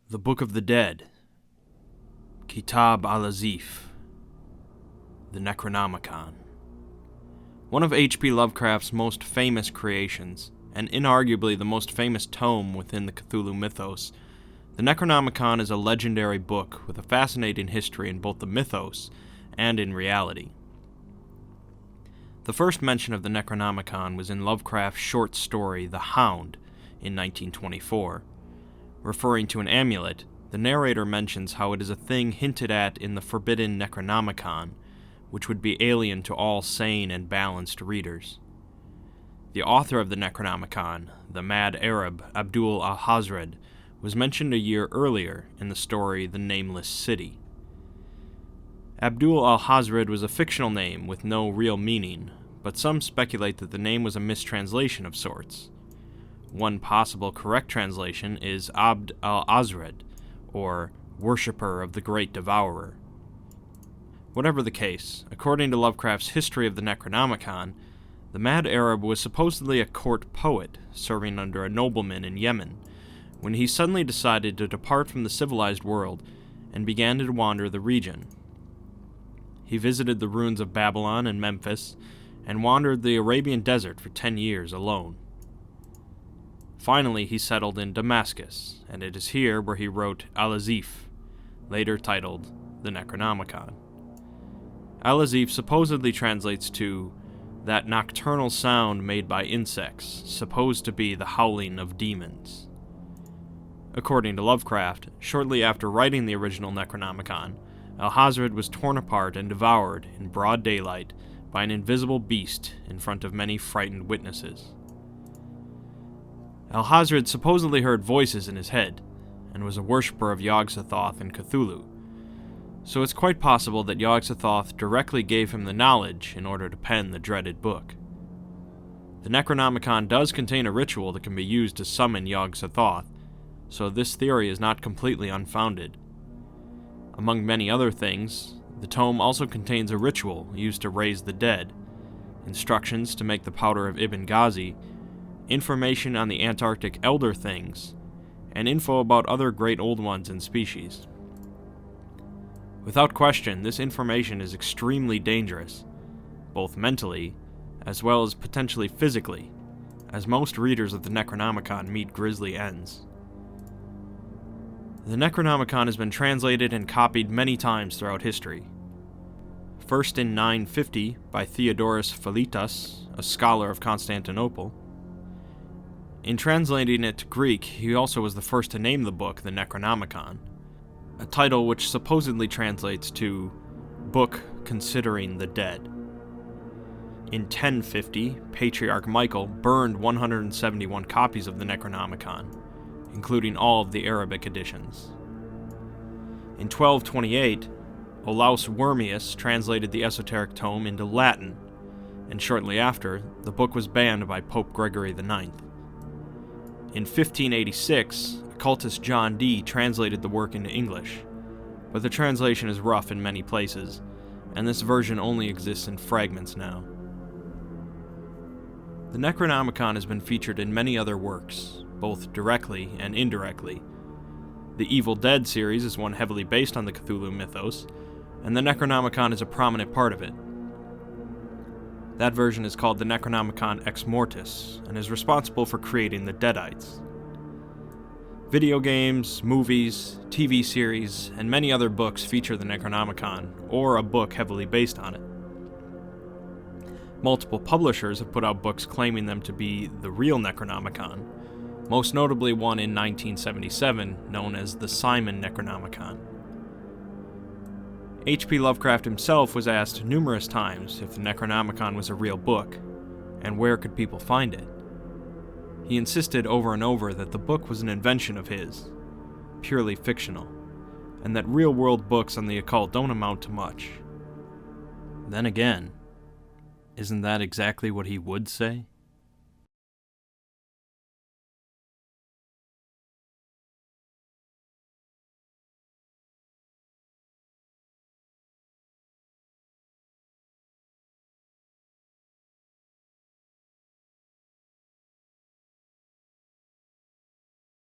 The Book of the Dead, Kitab al-Azif, the Necronomicon. One of H.P. Lovecraft's most famous creations, and inarguably the most famous tome within the Cthulhu mythos, the Necronomicon is a legendary book with a fascinating history in both the mythos and in reality. The first mention of the Necronomicon was in Lovecraft's short story The Hound in 1924. Referring to an amulet, the narrator mentions how it is a thing hinted at in the forbidden Necronomicon, which would be alien to all sane and balanced readers. The author of the Necronomicon, the mad Arab Abdul Alhazred, was mentioned a year earlier in the story The Nameless City. Abdul Alhazred was a fictional name with no real meaning, but some speculate that the name was a mistranslation of sorts. One possible correct translation is Abd al-Azred, or Worshipper of the Great Devourer. Whatever the case, according to Lovecraft's History of the Necronomicon, the mad Arab was supposedly a court poet serving under a nobleman in Yemen, when he suddenly decided to depart from the civilized world and began to wander the region. He visited the ruins of Babylon and Memphis, and wandered the Arabian desert for 10 years alone. Finally, he settled in Damascus, and it is here where he wrote Al-Azif, later titled the Necronomicon. Al-Azif supposedly translates to that nocturnal sound made by insects, supposed to be the howling of demons. According to Lovecraft, shortly after writing the original Necronomicon, Alhazred was torn apart and devoured in broad daylight by an invisible beast in front of many frightened witnesses. Alhazred supposedly heard voices in his head, and was a worshipper of Yog-Sothoth and Cthulhu, so it's quite possible that Yog-Sothoth directly gave him the knowledge in order to pen the dreaded book. The Necronomicon does contain a ritual that can be used to summon Yog-Sothoth, so this theory is not completely unfounded. Among many other things, the tome also contains a ritual used to raise the dead, instructions to make the powder of Ibn Ghazi, information on the Antarctic elder things, and info about other great old ones and species. Without question, this information is extremely dangerous, both mentally as well as potentially physically, as most readers of the Necronomicon meet grisly ends. The Necronomicon has been translated and copied many times throughout history. First in 950 by Theodorus Philetas, a scholar of Constantinople. In translating it to Greek, he also was the first to name the book the Necronomicon, a title which supposedly translates to Book Considering the Dead. In 1050, Patriarch Michael burned 171 copies of the Necronomicon, including all of the Arabic editions. In 1228, Olaus Wormius translated the esoteric tome into Latin, and shortly after, the book was banned by Pope Gregory IX. In 1586, occultist John Dee translated the work into English, but the translation is rough in many places, and this version only exists in fragments now. The Necronomicon has been featured in many other works, both directly and indirectly. The Evil Dead series is one heavily based on the Cthulhu mythos, and the Necronomicon is a prominent part of it. That version is called the Necronomicon Ex Mortis, and is responsible for creating the Deadites. Video games, movies, TV series, and many other books feature the Necronomicon, or a book heavily based on it. Multiple publishers have put out books claiming them to be the real Necronomicon, most notably one in 1977 known as the Simon Necronomicon. H.P. Lovecraft himself was asked numerous times if the Necronomicon was a real book, and where could people find it. He insisted over and over that the book was an invention of his, purely fictional, and that real-world books on the occult don't amount to much. Then again, isn't that exactly what he would say?